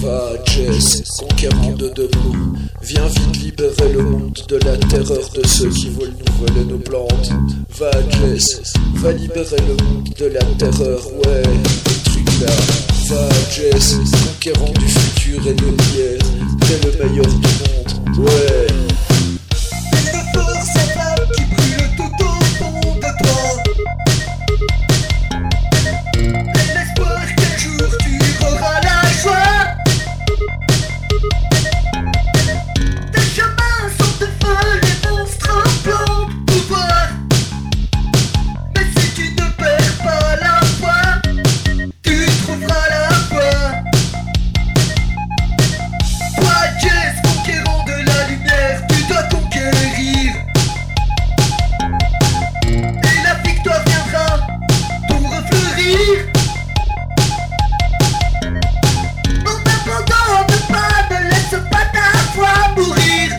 Va Jess, conquérant de debout, viens vite libérer le monde de la terreur de ceux qui veulent nous voler nos plantes. Va Jess, va libérer le monde de la terreur, ouais, des trucs là. Va Jess, conquérant du futur et de l'hier, t'es le meilleur du monde, ouais. Une force infâme qui brûle tout au fond de toi. L'espoir qu'un jour tu auras la joie. Tes chemins sont de feu, les monstres en plein pouvoir. Mais si tu ne perds pas la foi, tu trouveras la voie. Toi Jess, conquérant de la lumière, tu dois conquérir. Et la victoire viendra pour refleurir. En n'abandonne pas, ne laisse pas ta foi mourir.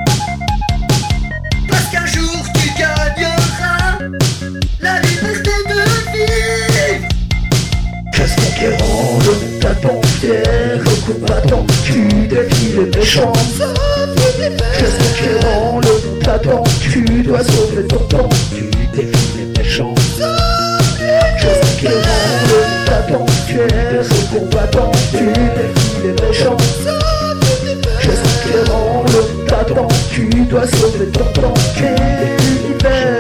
Parce qu'un jour tu gagneras la liberté de vivre. Jess conquérant, le monde t'attend fier, au combattant, tu défies les méchants. Jess conquérant, le monde t'attend, tu dois sauver ton temps, tu défies les méchants. Jess conquérant, le monde t'attend fier, au combattant, tu défies les méchants. Jess conquérant, le monde t'attend, tu dois sauver ton temps, tu défies l'univers.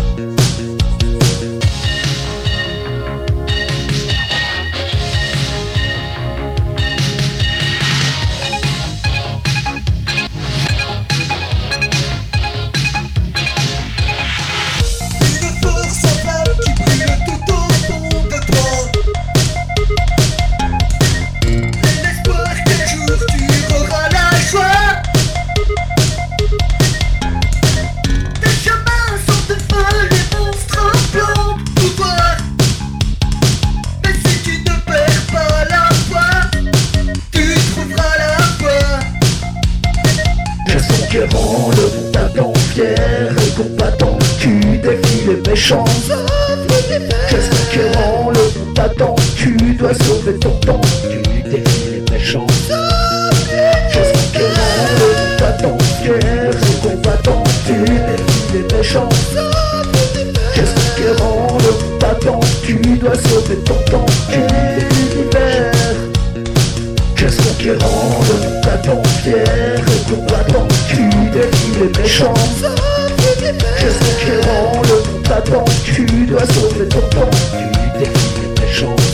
Une force infâme qui brûle tout au fond de toi. L'espoir qu'un jour tu auras la joie. Tes chemins sont de feu, les monstres en plein pouvoir. Mais si tu ne perds pas la foi, tu trouveras la voie. Jess conquérant, le monde t'attend fier, et combattant, tu défies les méchants. Jess conquérant, le monde t'attend, tu dois sauver ton temps, tu défies les méchants. Jess conquérant, le monde t'attend fier, et combattant, tu défies les méchants. Jess conquérant, le monde t'attend, tu dois sauver ton temps, tu défies l'univers. Jess conquérant, le monde t'attend fier, et combattant, tu défies les méchants. Jess conquérant, le monde t'attend, tu dois sauver ton temps, tu défies les méchants.